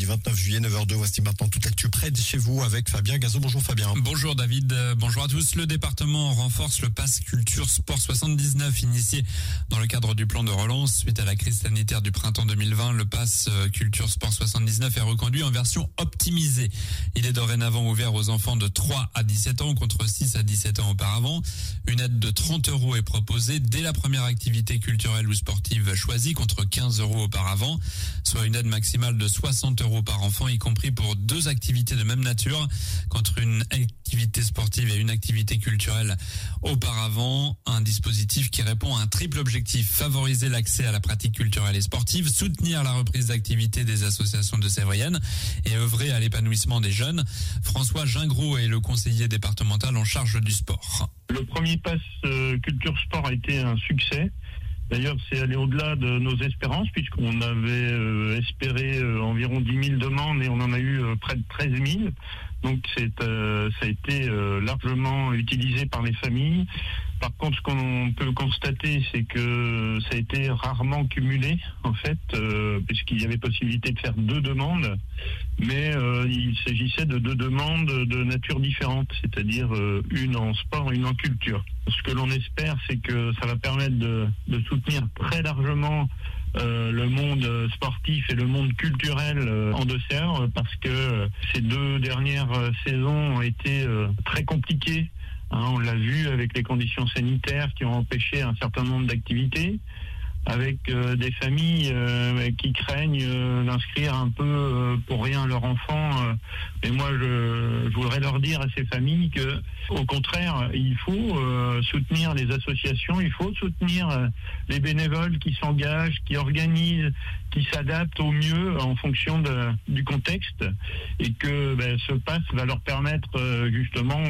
29 juillet, 9h02. Voici maintenant toute l'actu près de chez vous avec Fabien Gazot. Bonjour Fabien. Bonjour David, bonjour à tous. Le département renforce le pass Culture Sport 79 initié dans le cadre du plan de relance. Suite à la crise sanitaire du printemps 2020, le pass Culture Sport 79 est reconduit en version optimisée. Il est dorénavant ouvert aux enfants de 3 à 17 ans contre 6 à 17 ans auparavant. Une aide de 30 € est proposée dès la première activité culturelle ou sportive choisie contre 15 € auparavant, soit une aide maximale de 60 € par enfant, y compris pour 2 activités de même nature, contre une activité sportive et une activité culturelle auparavant. Un dispositif qui répond à un triple objectif: favoriser l'accès à la pratique culturelle et sportive, soutenir la reprise d'activité des associations de Sévrienne et œuvrer à l'épanouissement des jeunes. François Gingros est le conseiller départemental en charge du sport. Le premier pass Culture Sport a été un succès. D'ailleurs, c'est allé au-delà de nos espérances, puisqu'on avait espéré environ 10 000 demandes et on en a eu près de 13 000. Donc ça a été largement utilisé par les familles. Par contre, ce qu'on peut constater, c'est que ça a été rarement cumulé, en fait, puisqu'il y avait possibilité de faire 2 demandes, mais il s'agissait de 2 demandes de nature différente, c'est-à-dire une en sport et une en culture. Ce que l'on espère, c'est que ça va permettre de soutenir très largement le monde sportif et le monde culturel en Deux-Sèvres, parce que ces 2 dernières saisons ont été très compliquées. On l'a vu avec les conditions sanitaires qui ont empêché un certain nombre d'activités, avec des familles qui craignent d'inscrire un peu pour rien leur enfant. Et moi, je voudrais leur dire à ces familles que, au contraire, il faut soutenir les associations, il faut soutenir les bénévoles qui s'engagent, qui organisent, qui s'adaptent au mieux en fonction du contexte, et que ce pass va leur permettre justement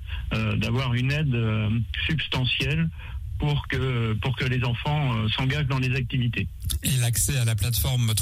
d'avoir une aide substantielle pour que les enfants s'engagent dans les activités. Et l'accès à la plateforme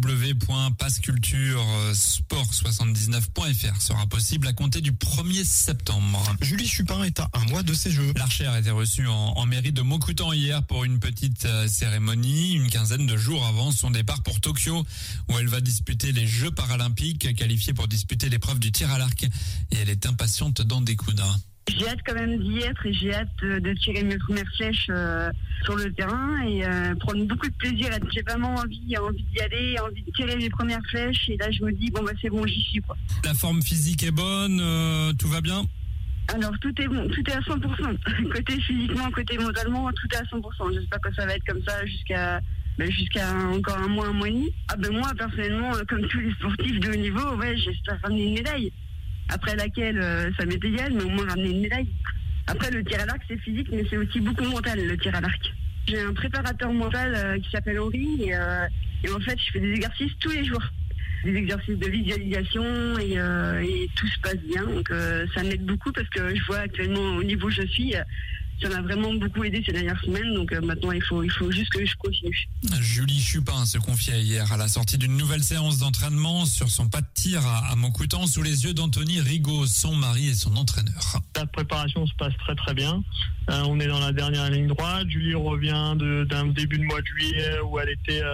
www.passculturesport79.fr sera possible à compter du 1er septembre. Julie Chupin est à un mois de ces Jeux. L'archère a été reçue en mairie de Mokoutan hier pour une petite cérémonie, une quinzaine de jours avant son départ pour Tokyo, où elle va disputer les Jeux paralympiques, qualifiée pour disputer l'épreuve du tir à l'arc. Et elle est impatiente d'en découdre. J'ai hâte quand même d'y être et j'ai hâte de tirer mes premières flèches sur le terrain et prendre beaucoup de plaisir. J'ai vraiment envie d'y aller, envie de tirer mes premières flèches, et là je me dis c'est bon, j'y suis quoi. La forme physique est bonne, tout va bien? Alors tout est bon, tout est à 100%. Côté physiquement, côté mentalement, tout est à 100%. J'espère que ça va être comme ça jusqu'à encore un mois et demi. Moi personnellement, comme tous les sportifs de haut niveau, j'espère ramener une médaille. Après laquelle ça m'est égal, mais au moins ramener une médaille. Après, le tir à l'arc, c'est physique, mais c'est aussi beaucoup mental, le tir à l'arc. J'ai un préparateur mental qui s'appelle Henri, et en fait, je fais des exercices tous les jours. Des exercices de visualisation, et tout se passe bien. Donc ça m'aide beaucoup, parce que je vois actuellement au niveau où je suis, ça m'a vraiment beaucoup aidé ces dernières semaines. Donc maintenant, il faut juste que je continue. Julie Chupin se confiait hier à la sortie d'une nouvelle séance d'entraînement sur son pas de tir à Mokoutan, sous les yeux d'Anthony Rigaud, son mari et son entraîneur. La préparation se passe très très bien. On est dans la dernière ligne droite. Julie revient d'un début de mois de juillet où elle était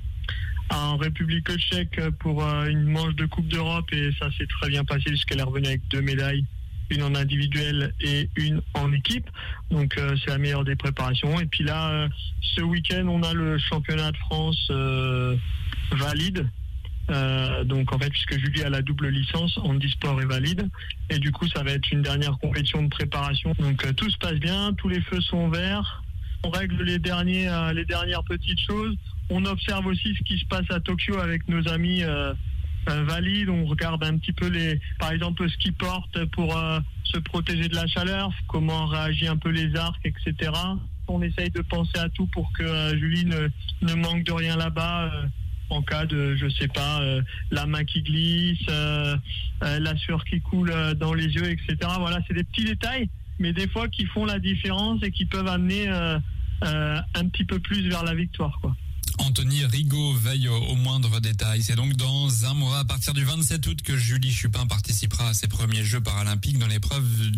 en République tchèque pour une manche de Coupe d'Europe, et ça s'est très bien passé puisqu'elle est revenue avec 2 médailles. Une en individuel et une en équipe. Donc c'est la meilleure des préparations. Et puis là, ce week-end, on a le championnat de France valide. Donc en fait, puisque Julie a la double licence, handisport et valide. Et du coup, ça va être une dernière compétition de préparation. Donc tout se passe bien, tous les feux sont verts. On règle les dernières petites choses. On observe aussi ce qui se passe à Tokyo avec nos amis valide. On regarde un petit peu par exemple ce qu'ils portent pour se protéger de la chaleur, comment réagit un peu les arcs, etc. On essaye de penser à tout pour que Julie ne manque de rien là-bas, en cas de, la main qui glisse, la sueur qui coule dans les yeux, etc. Voilà, c'est des petits détails, mais des fois qui font la différence et qui peuvent amener un petit peu plus vers la victoire, quoi. Anthony Rigaud veille au moindre détail. C'est donc dans un mois, à partir du 27 août, que Julie Chupin participera à ses premiers Jeux paralympiques dans l'épreuve du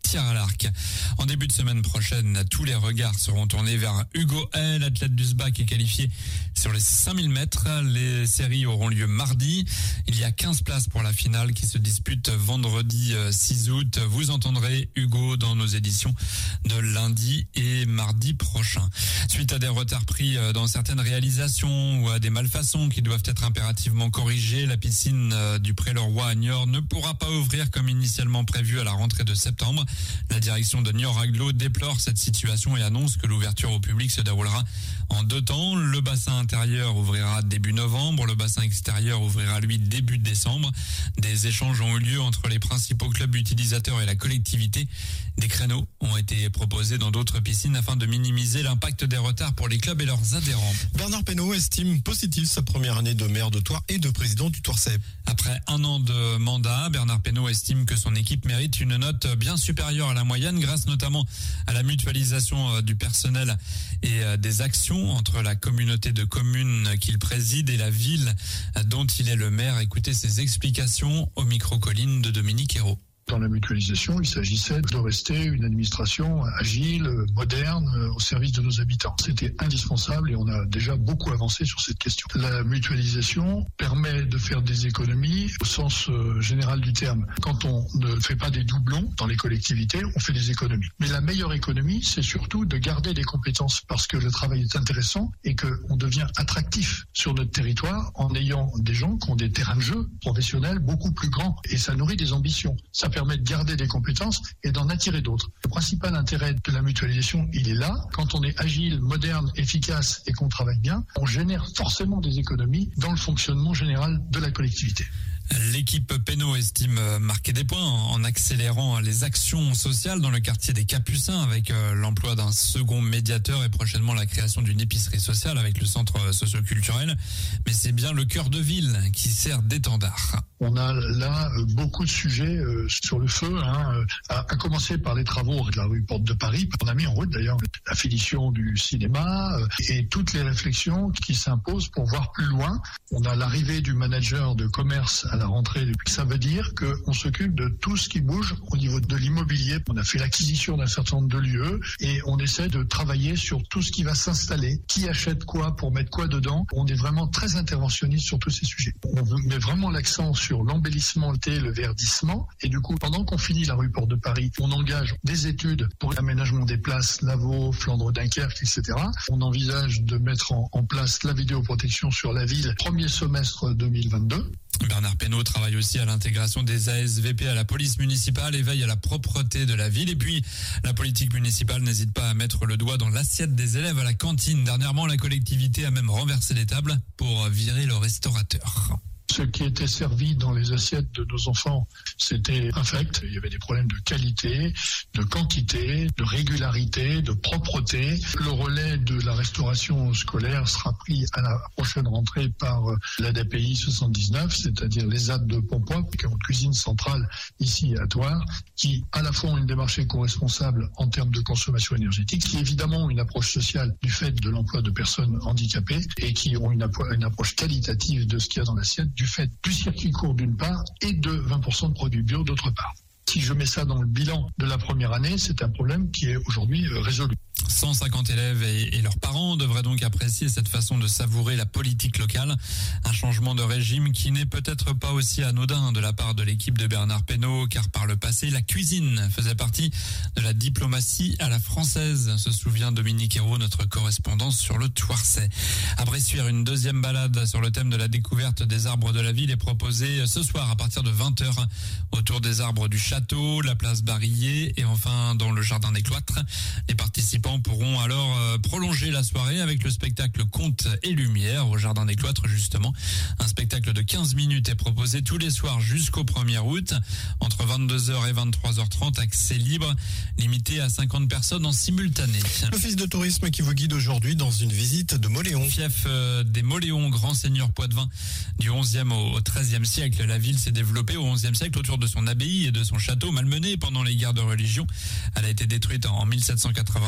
tir à l'arc. En début de semaine prochaine, tous les regards seront tournés vers Hugo L, athlète du SBAC, est qualifié sur les 5000 mètres. Les séries auront lieu mardi. Il y a 15 places pour la finale qui se dispute vendredi 6 août. Vous entendrez Hugo dans nos éditions de lundi et mardi prochain. Suite à des retards pris dans certaines réalisations ou à des malfaçons qui doivent être impérativement corrigées, la piscine du Pré-le-Roi à Niort ne pourra pas ouvrir comme initialement prévu à la rentrée de septembre. La direction de Niort-Aglo déplore cette situation et annonce que l'ouverture au public se déroulera en 2 temps. Le bassin intérieur ouvrira début novembre, le bassin extérieur ouvrira lui début décembre. Des échanges ont eu lieu entre les principaux clubs utilisateurs et la collectivité. Des créneaux ont été proposés dans d'autres piscines afin de minimiser l'impact des retards pour les clubs et leurs adhérents. Bernard Peynaud estime positive sa première année de maire de Thouars et de président du Thouarset. Après 1 an de mandat, Bernard Peynaud estime que son équipe mérite une note bien supérieure à la moyenne grâce notamment à la mutualisation du personnel et des actions entre la communauté de communes qu'il préside et la ville dont il est le maire. Écoutez ses explications au micro-colline de Dominique Hérault. Dans la mutualisation, il s'agissait de rester une administration agile, moderne, au service de nos habitants. C'était indispensable et on a déjà beaucoup avancé sur cette question. La mutualisation permet de faire des économies au sens général du terme. Quand on ne fait pas des doublons dans les collectivités, on fait des économies. Mais la meilleure économie, c'est surtout de garder des compétences parce que le travail est intéressant et qu'on devient attractif sur notre territoire en ayant des gens qui ont des terrains de jeu professionnels beaucoup plus grands. Et ça nourrit des ambitions. Ça permet de garder des compétences et d'en attirer d'autres. Le principal intérêt de la mutualisation, il est là. Quand on est agile, moderne, efficace et qu'on travaille bien, on génère forcément des économies dans le fonctionnement général de la collectivité. L'équipe Peynaud estime marquer des points en accélérant les actions sociales dans le quartier des Capucins avec l'emploi d'un second médiateur et prochainement la création d'une épicerie sociale avec le centre socioculturel. Mais c'est bien le cœur de ville qui sert d'étendard. On a là beaucoup de sujets sur le feu, à commencer par les travaux de la rue Porte de Paris. On a mis en route d'ailleurs la finition du cinéma et toutes les réflexions qui s'imposent pour voir plus loin. On a l'arrivée du manager de commerce à la rentrée. Ça veut dire qu'on s'occupe de tout ce qui bouge au niveau de l'immobilier. On a fait l'acquisition d'un certain nombre de lieux et on essaie de travailler sur tout ce qui va s'installer, qui achète quoi pour mettre quoi dedans. On est vraiment très interventionniste sur tous ces sujets. On met vraiment l'accent sur l'embellissement, le verdissement. Et du coup, pendant qu'on finit la rue Porte de Paris, on engage des études pour l'aménagement des places, Lavaux, Flandre, Dunkerque, etc. On envisage de mettre en place la vidéoprotection sur la ville, premier semestre 2022. Bernard Peynaud travaille aussi à l'intégration des ASVP à la police municipale et veille à la propreté de la ville. Et puis, la politique municipale n'hésite pas à mettre le doigt dans l'assiette des élèves à la cantine. Dernièrement, la collectivité a même renversé les tables pour virer le restaurateur. Ce qui était servi dans les assiettes de nos enfants, c'était infect. Il y avait des problèmes de qualité, de quantité, de régularité, de propreté. Le relais de la restauration scolaire sera pris à la prochaine rentrée par l'ADAPI 79, c'est-à-dire les AD de Pompois, qui ont une cuisine centrale ici à Thouars, qui à la fois ont une démarche éco-responsable en termes de consommation énergétique, qui évidemment ont une approche sociale du fait de l'emploi de personnes handicapées et qui ont une approche qualitative de ce qu'il y a dans l'assiette, du fait du circuit court d'une part et de 20% de produits bio d'autre part. Si je mets ça dans le bilan de la première année, c'est un problème qui est aujourd'hui résolu. 150 élèves et leurs parents devraient donc apprécier cette façon de savourer la politique locale. Un changement de régime qui n'est peut-être pas aussi anodin de la part de l'équipe de Bernard Peynaud, car par le passé, la cuisine faisait partie de la diplomatie à la française, se souvient Dominique Hérault, notre correspondant sur le Thouarset. À Bressuire, une deuxième balade sur le thème de la découverte des arbres de la ville est proposée ce soir à partir de 20h autour des arbres du château, la place Barillet et enfin dans le jardin des Cloîtres. Les participants pourront alors prolonger la soirée avec le spectacle Contes et Lumière au Jardin des Cloîtres justement. Un spectacle de 15 minutes est proposé tous les soirs jusqu'au 1er août entre 22h et 23h30, accès libre, limité à 50 personnes en simultané. L'office de tourisme qui vous guide aujourd'hui dans une visite de Mauléon. Fief des Mauléons, grand seigneur poitevin du 11e au 13e siècle. La ville s'est développée au 11e siècle autour de son abbaye et de son château malmené pendant les guerres de religion. Elle a été détruite en 1793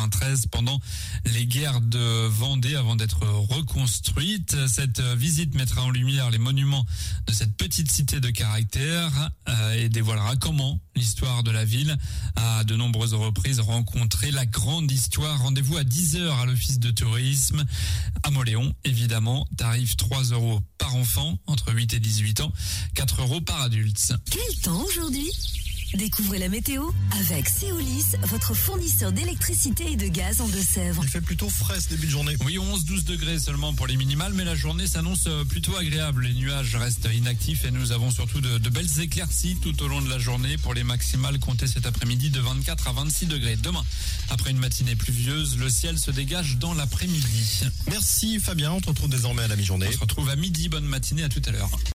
pendant les guerres de Vendée avant d'être reconstruite. Cette visite mettra en lumière les monuments de cette petite cité de caractère et dévoilera comment l'histoire de la ville a de nombreuses reprises rencontré la grande histoire. Rendez-vous à 10h à l'office de tourisme à Mauléon. Évidemment, tarif 3 € par enfant entre 8 et 18 ans, 4 € par adulte. Quel temps aujourd'hui ? Découvrez la météo avec Seolis, votre fournisseur d'électricité et de gaz en Deux-Sèvres. Il fait plutôt frais ce début de journée. Oui, 11-12 degrés seulement pour les minimales, mais la journée s'annonce plutôt agréable. Les nuages restent inactifs et nous avons surtout de belles éclaircies tout au long de la journée. Pour les maximales, comptez cet après-midi de 24 à 26 degrés. Demain, après une matinée pluvieuse, le ciel se dégage dans l'après-midi. Merci Fabien, on te retrouve désormais à la mi-journée. On se retrouve à midi, bonne matinée, à tout à l'heure.